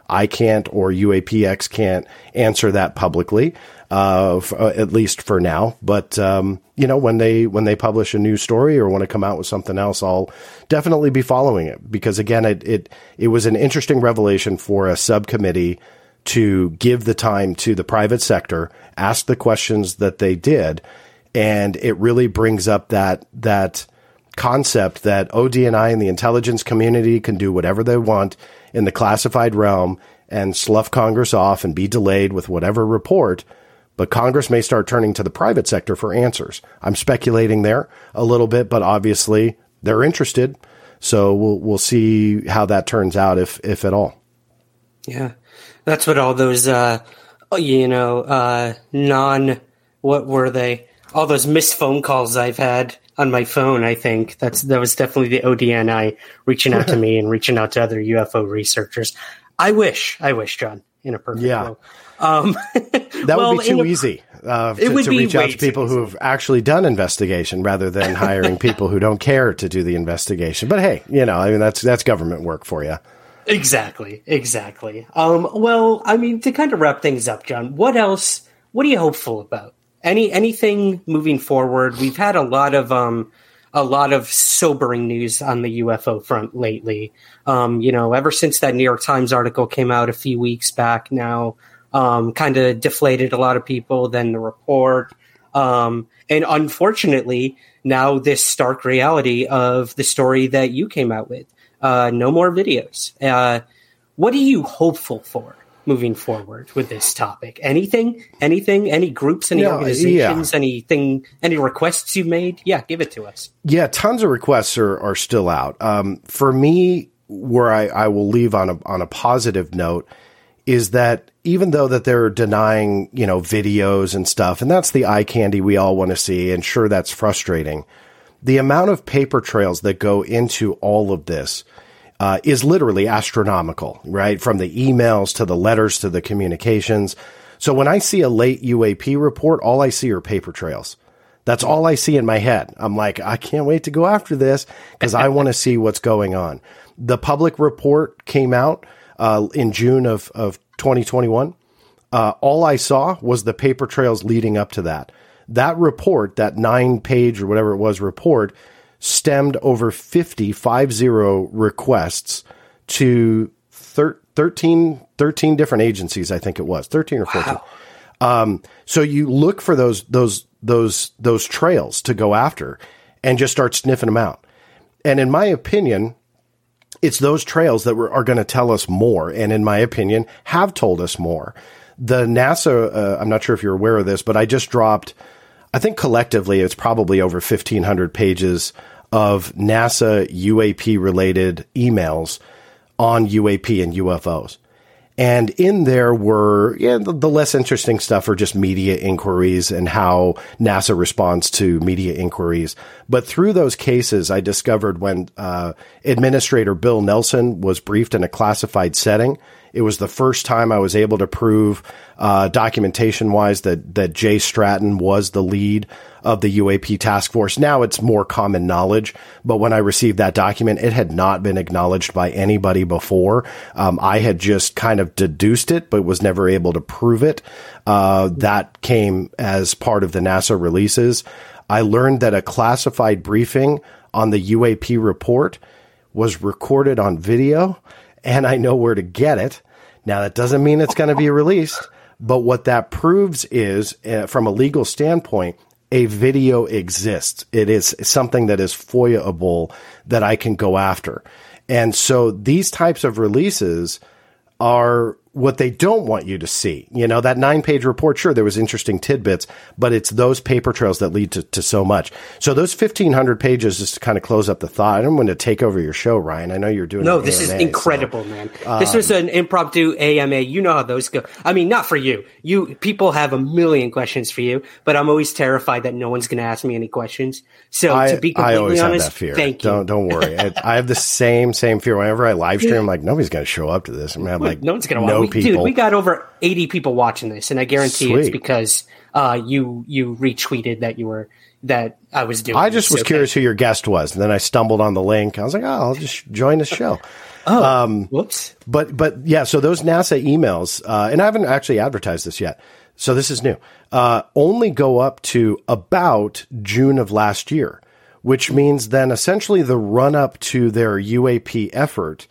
I can't or U A P X can't answer that publicly, uh, f- uh, at least for now. But, um, you know, when they when they publish a new story or want to come out with something else, I'll definitely be following it. Because, again, it it, it was an interesting revelation for a subcommittee to give the time to the private sector, ask the questions that they did. And it really brings up that that concept that O D N I and the intelligence community can do whatever they want in the classified realm and slough Congress off and be delayed with whatever report, but Congress may start turning to the private sector for answers. I'm speculating there a little bit, but obviously they're interested. So we'll we'll see how that turns out, if if at all. Yeah, that's what all those, uh, you know, uh, non, what were they? All those missed phone calls I've had on my phone, I think that's that was definitely the O D N I reaching out to me and reaching out to other U F O researchers. I wish, I wish, John, in a perfect yeah. world. Um, that well, would be too a, easy uh, it to, would to be reach out to people easy. who have actually done investigation rather than hiring people who don't care to do the investigation. But hey, you know, I mean, that's that's government work for you. Exactly, exactly. Um, well, I mean, to kind of wrap things up, John, what else, what are you hopeful about? Any anything moving forward? We've had a lot of um, a lot of sobering news on the U F O front lately. Um, you know, ever since that New York Times article came out a few weeks back now, um, kind of deflated a lot of people. Then the report, um, and unfortunately, now this stark reality of the story that you came out with. Uh, no more videos. Uh, what are you hopeful for moving forward with this topic? Anything? Anything? Any groups? Any no, organizations? yeah. Anything? Any requests you've made? Yeah, give it to us. Yeah, tons of requests are, are still out. Um, for me, where I, I will leave on a on a positive note is that even though that they're denying, you know, videos and stuff, and that's the eye candy we all want to see, and sure, that's frustrating. The amount of paper trails that go into all of this uh, is literally astronomical, right? From the emails to the letters to the communications. So when I see a late U A P report, all I see are paper trails. That's all I see in my head. I'm like, I can't wait to go after this because I want to see what's going on. The public report came out uh, in June of, of twenty twenty-one. Uh, all I saw was the paper trails leading up to that. That report, that nine page or whatever it was report, stemmed over fifty, five zero requests to thir- thirteen, thirteen different agencies. I think it was thirteen or fourteen. Wow. Um, so you look for those, those, those, those trails to go after and just start sniffing them out. And in my opinion, it's those trails that were, are going to tell us more. And in my opinion, have told us more. The NASA, uh, I'm not sure if you're aware of this, but I just dropped, I think collectively it's probably over fifteen hundred pages of NASA U A P related emails on U A P and U F Os. And in there were, yeah, the, the less interesting stuff are just media inquiries and how NASA responds to media inquiries. But through those cases, I discovered when uh, Administrator Bill Nelson was briefed in a classified setting, it was the first time I was able to prove uh, documentation-wise that, that Jay Stratton was the lead of the U A P task force. Now it's more common knowledge, but when I received that document, it had not been acknowledged by anybody before. Um, I had just kind of deduced it, but was never able to prove it. Uh, that came as part of the NASA releases. I learned that a classified briefing on the U A P report was recorded on video, and I know where to get it. Now, that doesn't mean it's going to be released, but what that proves is, uh, from a legal standpoint, a video exists. It is something that is FOIA-able that I can go after. And so these types of releases are what they don't want you to see. You know, that nine-page report, sure, there was interesting tidbits, but it's those paper trails that lead to, to so much. So those fifteen hundred pages, just to kind of close up the thought, I don't want to take over your show, Ryan. I know you're doing No, an this A M A, is incredible, so, man. Um, this was an impromptu A M A. You know how those go. I mean, not for you. You people have a million questions for you, but I'm always terrified that no one's going to ask me any questions. So I, to be I completely always honest, have that fear. thank you. Don't, don't worry. I, I have the same, same fear. Whenever I live stream, I'm like, nobody's going to show up to this. I'm going to have like no one's going to no watch. people. Dude, we got over eighty people watching this, and I guarantee Sweet. it's because uh, you you retweeted that you were that I was doing. I just was okay. curious who your guest was, and then I stumbled on the link. I was like, oh, I'll just join the show. oh, um, whoops. But, but yeah, so those NASA emails, uh, and I haven't actually advertised this yet, so this is new, uh, only go up to about June of last year, which means then essentially the run up to their U A P effort,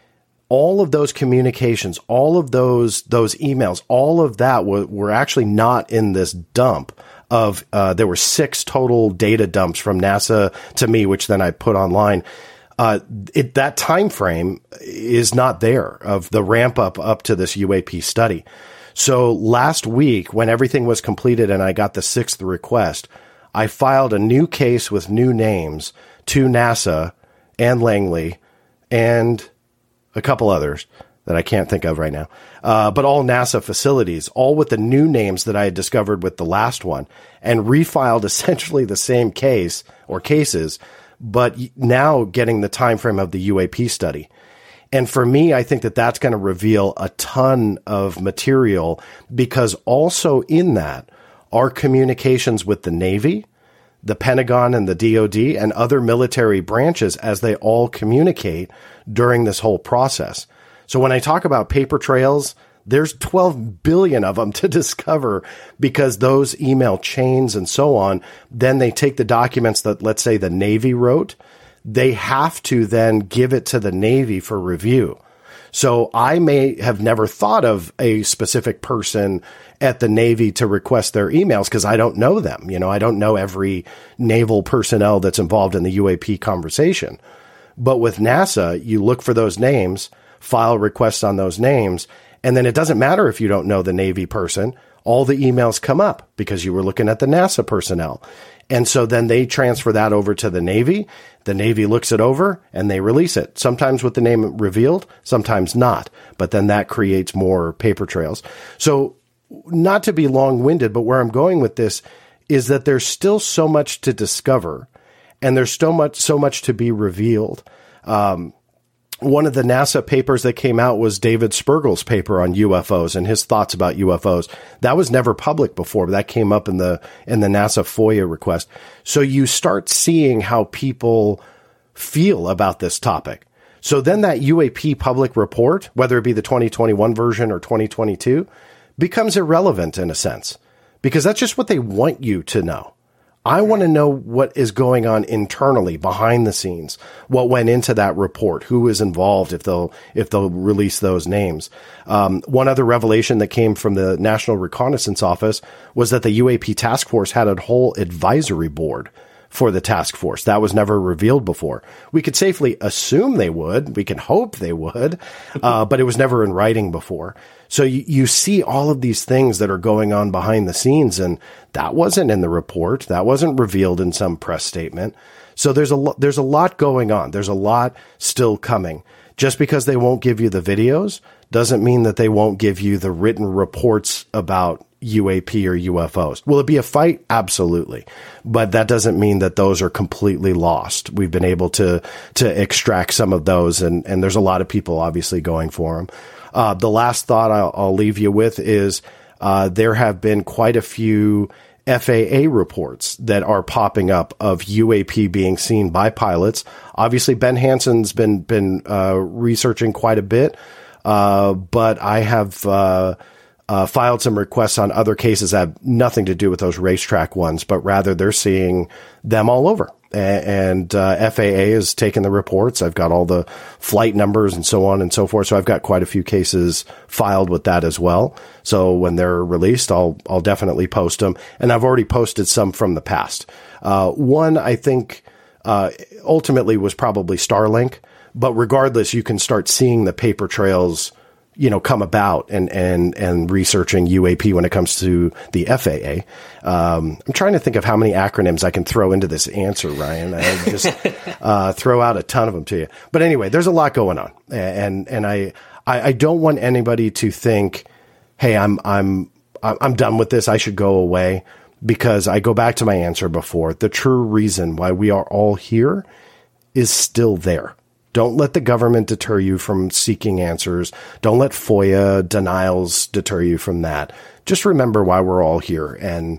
all of those communications, all of those those emails, all of that were, were actually not in this dump of, uh, there were six total data dumps from NASA to me, which then I put online. Uh, it, that time frame is not there of the ramp up up to this U A P study. So last week, when everything was completed and I got the sixth request, I filed a new case with new names to NASA and Langley and a couple others that I can't think of right now, uh, but all NASA facilities, all with the new names that I had discovered with the last one, and refiled essentially the same case or cases, but now getting the time frame of the U A P study. And for me, I think that that's going to reveal a ton of material, because also in that are communications with the Navy, the Pentagon and the D O D, and other military branches as they all communicate during this whole process. So when I talk about paper trails, there's twelve billion of them to discover, because those email chains and so on, then they take the documents that, let's say, the Navy wrote, they have to then give it to the Navy for review. So I may have never thought of a specific person at the Navy to request their emails because I don't know them. You know, I don't know every naval personnel that's involved in the U A P conversation. But with NASA, you look for those names, file requests on those names, and then it doesn't matter if you don't know the Navy person. All the emails come up because you were looking at the NASA personnel. And so then they transfer that over to the Navy. The Navy looks it over and they release it, sometimes with the name revealed, sometimes not. But then that creates more paper trails. So not to be long-winded, but where I'm going with this is that there's still so much to discover, and there's so much, so much to be revealed. Um, One of the NASA papers that came out was David Spergel's paper on U F Os and his thoughts about U F Os. That was never public before, but that came up in the in the NASA FOIA request. So you start seeing how people feel about this topic. So then that U A P public report, whether it be the twenty twenty-one version or twenty twenty-two, becomes irrelevant in a sense, because that's just what they want you to know. I want to know what is going on internally behind the scenes, what went into that report, who is involved, if they'll, if they'll release those names. Um, one other revelation that came from the National Reconnaissance Office was that the U A P task force had a whole advisory board for the task force. That was never revealed before. We could safely assume they would. We can hope they would, uh, but it was never in writing before. So you, you see all of these things that are going on behind the scenes, and that wasn't in the report. That wasn't revealed in some press statement. So there's a lo- there's a lot going on. There's a lot still coming. Just because they won't give you the videos doesn't mean that they won't give you the written reports about U A P or U F Os. Will it be a fight? Absolutely. But that doesn't mean that those are completely lost. We've been able to to extract some of those, and, and there's a lot of people obviously going for them. Uh, the last thought I'll, I'll leave you with is uh, there have been quite a few F A A reports that are popping up of U A P being seen by pilots. Obviously, Ben Hansen's been been uh, researching quite a bit, uh, but I have uh, uh, filed some requests on other cases that have nothing to do with those racetrack ones, but rather they're seeing them all over. And uh, F A A has taken the reports. I've got all the flight numbers and so on and so forth. So I've got quite a few cases filed with that as well. So when they're released, I'll I'll definitely post them. And I've already posted some from the past. Uh, one, I think, uh, ultimately was probably Starlink. But regardless, you can start seeing the paper trails, you know, come about and, and, and researching U A P when it comes to the F A A. Um, I'm trying to think of how many acronyms I can throw into this answer, Ryan. I just, uh, throw out a ton of them to you. But anyway, there's a lot going on. And, and I, I, I don't want anybody to think, hey, I'm, I'm, I'm done with this. I should go away, because I go back to my answer before. The true reason why we are all here is still there. Don't let the government deter you from seeking answers. Don't let FOIA denials deter you from that. Just remember why we're all here, and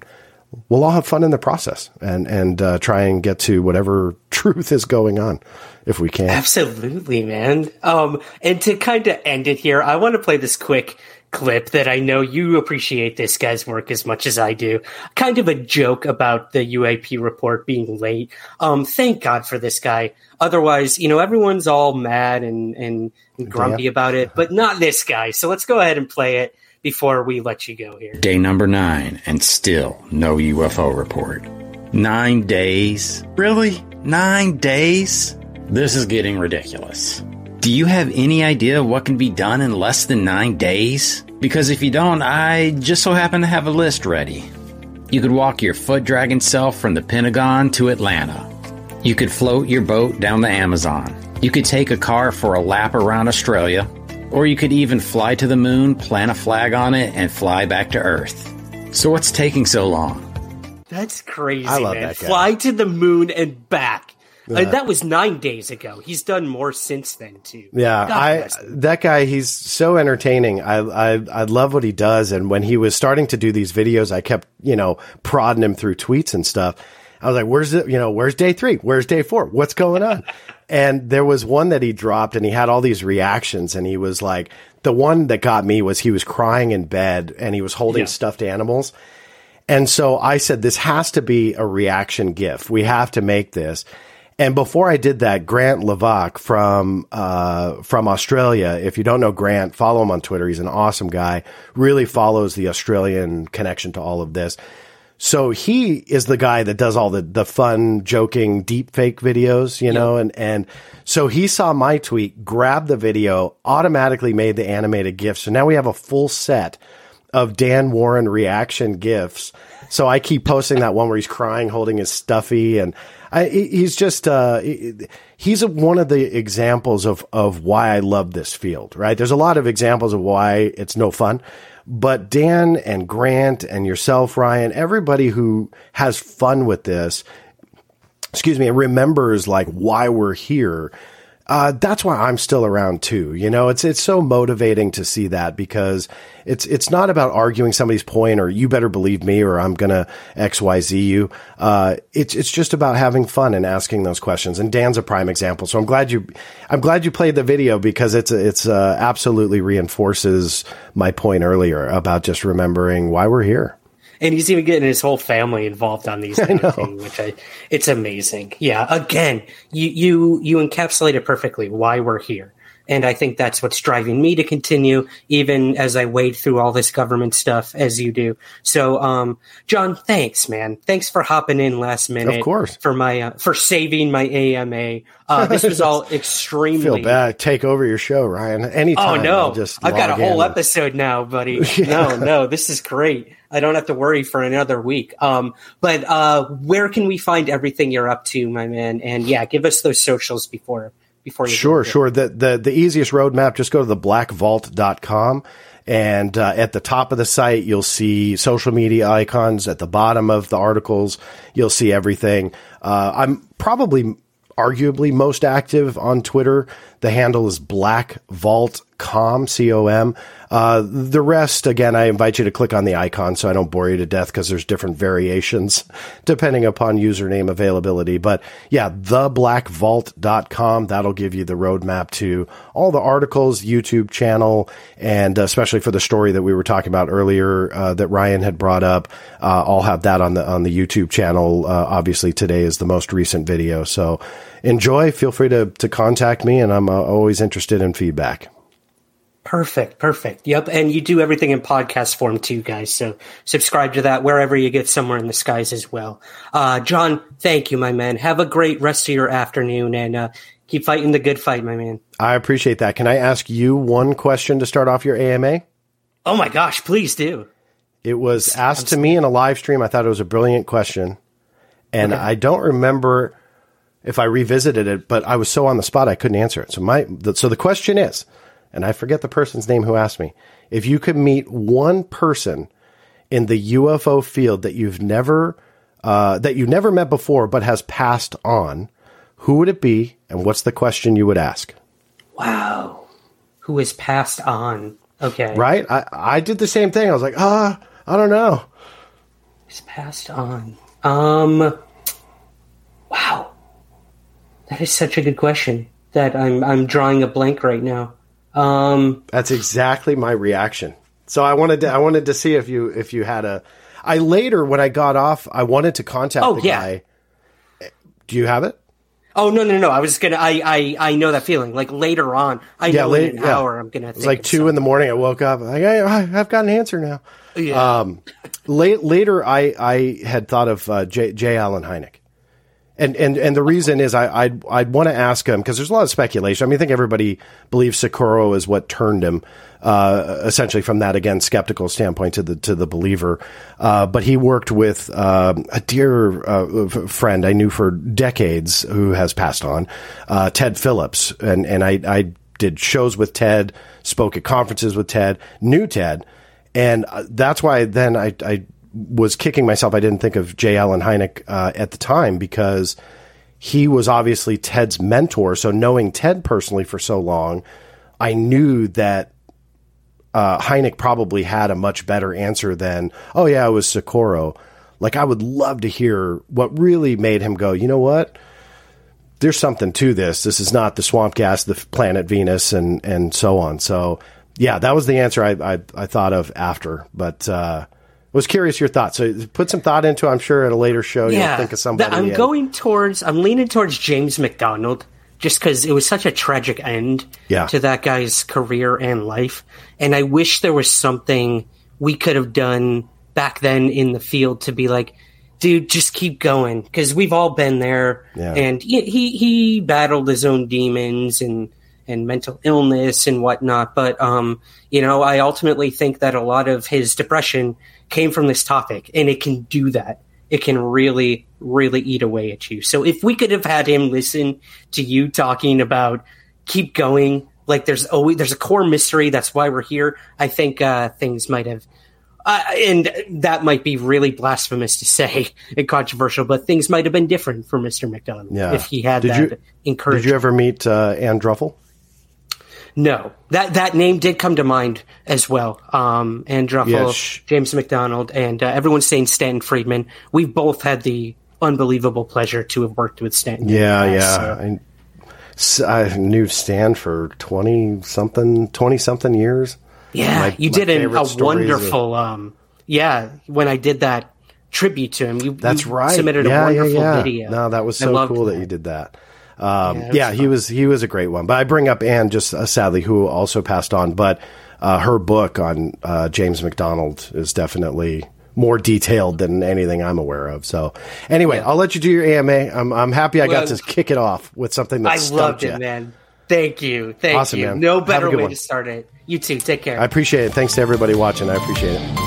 we'll all have fun in the process and, and uh, try and get to whatever truth is going on if we can. Absolutely, man. Um, and to kind of end it here, I want to play this quick clip that I know you appreciate this guy's work as much as I do. Kind of a joke about the U A P report being late. Um, thank God for this guy. Otherwise, you know, everyone's all mad and, and grumpy yeah. about it, but not this guy. So let's go ahead and play it before we let you go here. Day number nine, and still no U F O report. Nine days? Really? Nine days? This is getting ridiculous. Do you have any idea what can be done in less than nine days? Because if you don't, I just so happen to have a list ready. You could walk your foot-dragging self from the Pentagon to Atlanta. You could float your boat down the Amazon. You could take a car for a lap around Australia. Or you could even fly to the moon, plant a flag on it, and fly back to Earth. So what's taking so long? That's crazy, I love man. That guy. Fly to the moon and back. Yeah. Uh, that was nine days ago. He's done more since then, too. Yeah, I that guy, he's so entertaining. I, I I love what he does. And when he was starting to do these videos, I kept, you know, prodding him through tweets and stuff. I was like, where's it? You know, where's day three? Where's day four? What's going on? And there was one that he dropped and he had all these reactions. And he was like, the one that got me was he was crying in bed and he was holding yeah. stuffed animals. And so I said, this has to be a reaction GIF. We have to make this. And before I did that, Grant Levac from, uh, from Australia, if you don't know Grant, follow him on Twitter. He's an awesome guy, really follows the Australian connection to all of this. So he is the guy that does all the, the fun, joking, deep fake videos, you know, and, and so he saw my tweet, grabbed the video, automatically made the animated GIF. So now we have a full set of Dan Warren reaction GIFs. So I keep posting that one where he's crying, holding his stuffy. And I, he's just, uh, he's one of the examples of, of why I love this field, right? There's a lot of examples of why it's no fun. But Dan and Grant and yourself, Ryan, everybody who has fun with this, excuse me, and remembers like why we're here, uh, that's why I'm still around too. You know, it's it's so motivating to see that because it's it's not about arguing somebody's point or you better believe me or I'm gonna X Y Z you. Uh, it's it's just about having fun and asking those questions. And Dan's a prime example. So I'm glad you I'm glad you played the video because it's it's uh, absolutely reinforces my point earlier about just remembering why we're here. And he's even getting his whole family involved on these kind of things, which I, it's amazing. Yeah. Again, you, you, you encapsulate it perfectly why we're here. And I think that's what's driving me to continue, even as I wade through all this government stuff as you do. So, um, John, thanks, man. Thanks for hopping in last minute. Of course. For my, uh, for saving my A M A. Uh, this was all extremely. Feel bad. Take over your show, Ryan. Anytime. Oh, no. I'll just I've got a whole in. episode now, buddy. Yeah. No, no, this is great. I don't have to worry for another week. Um, but, uh, where can we find everything you're up to, my man? And yeah, give us those socials before. Before you sure, sure. The, the, the easiest roadmap, just go to the black vault dot com. And uh, at the top of the site, you'll see social media icons. At the bottom of the articles, you'll see everything. Uh, I'm probably arguably most active on Twitter. The handle is black vault com, C O M. Uh, the rest, again, I invite you to click on the icon so I don't bore you to death because there's different variations depending upon username availability. But yeah, the black vault dot com, that'll give you the roadmap to all the articles, YouTube channel, and especially for the story that we were talking about earlier uh, that Ryan had brought up. Uh, I'll have that on the on the YouTube channel. Uh, obviously, today is the most recent video. So enjoy. Feel free to, to contact me, and I'm uh, always interested in feedback. Perfect, perfect. Yep, and you do everything in podcast form too, guys. So subscribe to that wherever you get Somewhere in the Skies as well. Uh, John, thank you, my man. Have a great rest of your afternoon, and uh, keep fighting the good fight, my man. I appreciate that. Can I ask you one question to start off your A M A? Oh my gosh, please do. It was asked to me in a live stream. I thought it was a brilliant question, and okay. I don't remember if I revisited it, but I was so on the spot I couldn't answer it. So my the, so the question is. And I forget the person's name who asked me, if you could meet one person in the U F O field that you've never, uh, that you never met before, but has passed on, who would it be? And what's the question you would ask? Wow. Who has passed on? Okay. Right. I, I did the same thing. I was like, ah, I don't know. He's passed on. Um, wow. That is such a good question that I'm I'm drawing a blank right now. Um, That's exactly my reaction. So I wanted to I wanted to see if you if you had a. I later when I got off, I wanted to contact oh, the yeah. guy. Do you have it? Oh no no no! I was gonna. I I, I know that feeling. Like later on, I yeah, know late, in an yeah. hour I'm gonna. It was think like of two something. in the morning. I woke up. Like, I, I've got an answer now. Yeah. Um, late, later, I I had thought of uh, J. J. Allen Hynek. And and and the reason is I I'd, I'd want to ask him because there's a lot of speculation. I mean, I think everybody believes Socorro is what turned him, uh, essentially from that again skeptical standpoint to the to the believer. Uh, but he worked with uh, a dear uh, friend I knew for decades who has passed on, uh, Ted Phillips, and and I I did shows with Ted, spoke at conferences with Ted, knew Ted, and that's why then I I. was kicking myself. I didn't think of J. Allen Hynek uh, at the time because he was obviously Ted's mentor. So knowing Ted personally for so long, I knew that uh, Hynek probably had a much better answer than, oh yeah, it was Socorro. Like I would love to hear what really made him go, you know what? There's something to this. This is not the swamp gas, the planet Venus, and and so on. So yeah, that was the answer I I, I thought of after, but. Uh, was curious your thoughts. So put some thought into it. I'm sure at a later show yeah, you'll think of somebody. I'm and, going towards, I'm leaning towards James McDonald just because it was such a tragic end yeah. to that guy's career and life. And I wish there was something we could have done back then in the field to be like, dude, just keep going. Because we've all been there. Yeah. And he, he, he battled his own demons and, and mental illness and whatnot. But, um, you know, I ultimately think that a lot of his depression came from this topic, and it can do that. It can really, really eat away at you. So if we could have had him listen to you talking about keep going, like there's always, there's a core mystery. That's why we're here. I think uh, things might have, uh, and that might be really blasphemous to say and controversial, but things might have been different for Mister McDonald yeah. if he had did that you, encouragement. Did you ever meet uh, Ann Druffel? No, that that name did come to mind as well. Um, Ann Druffel, Yeah, sh- James McDonald, and uh, everyone's saying Stanton Friedman. We've both had the unbelievable pleasure to have worked with Stanton. Yeah, uh, yeah. so. I, so I knew Stan for twenty something, twenty something years. Yeah, My- you my did an, favorite a stories wonderful. Um, yeah, when I did that tribute to him, you That's you right. submitted yeah, a wonderful yeah, yeah. video. No, that was I so loved cool that. that you did that. Um, Yeah, yeah, it was he fun. was he was a great one. But I bring up Anne just uh, sadly, who also passed on. But uh, her book on uh, James McDonald is definitely more detailed than anything I'm aware of. So anyway, I'll let you do your A M A. I'm I'm happy I got Well, to kick it off with something that I stumped loved you. it, man. Thank you, thank Awesome, you. man. No Have a better good way one. to start it. You too. Take care. I appreciate it. Thanks to everybody watching. I appreciate it.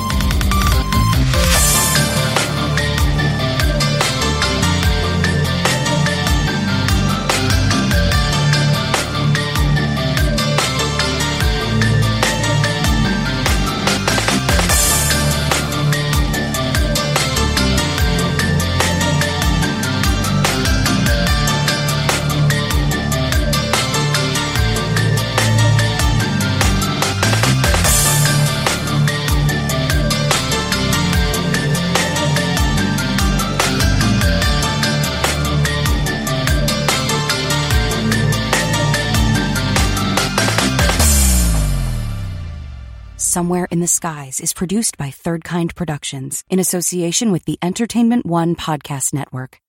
Somewhere in the Skies is produced by Third Kind Productions in association with the Entertainment One Podcast Network.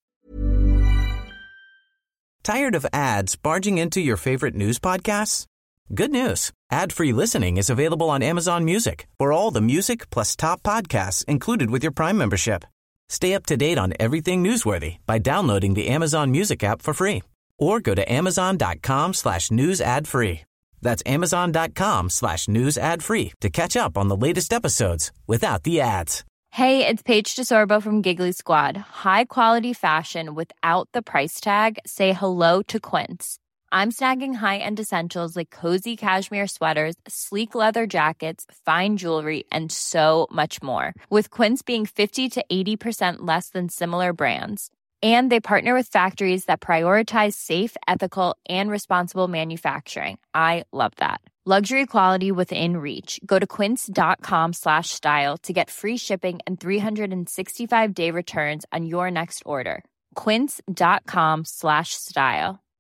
Tired of ads barging into your favorite news podcasts? Good news. Ad-free listening is available on Amazon Music for all the music plus top podcasts included with your Prime membership. Stay up to date on everything newsworthy by downloading the Amazon Music app for free or go to amazon.com slash news ad free. That's amazon.com slash news ad free to catch up on the latest episodes without the ads. Hey, it's Paige DeSorbo from Giggly Squad. High quality fashion without the price tag. Say hello to Quince. I'm snagging high-end essentials like cozy cashmere sweaters, sleek leather jackets, fine jewelry, and so much more. With Quince being fifty to eighty percent less than similar brands. And they partner with factories that prioritize safe, ethical, and responsible manufacturing. I love that. Luxury quality within reach. Go to quince.com slash style to get free shipping and three sixty-five day returns on your next order. Quince.com slash style.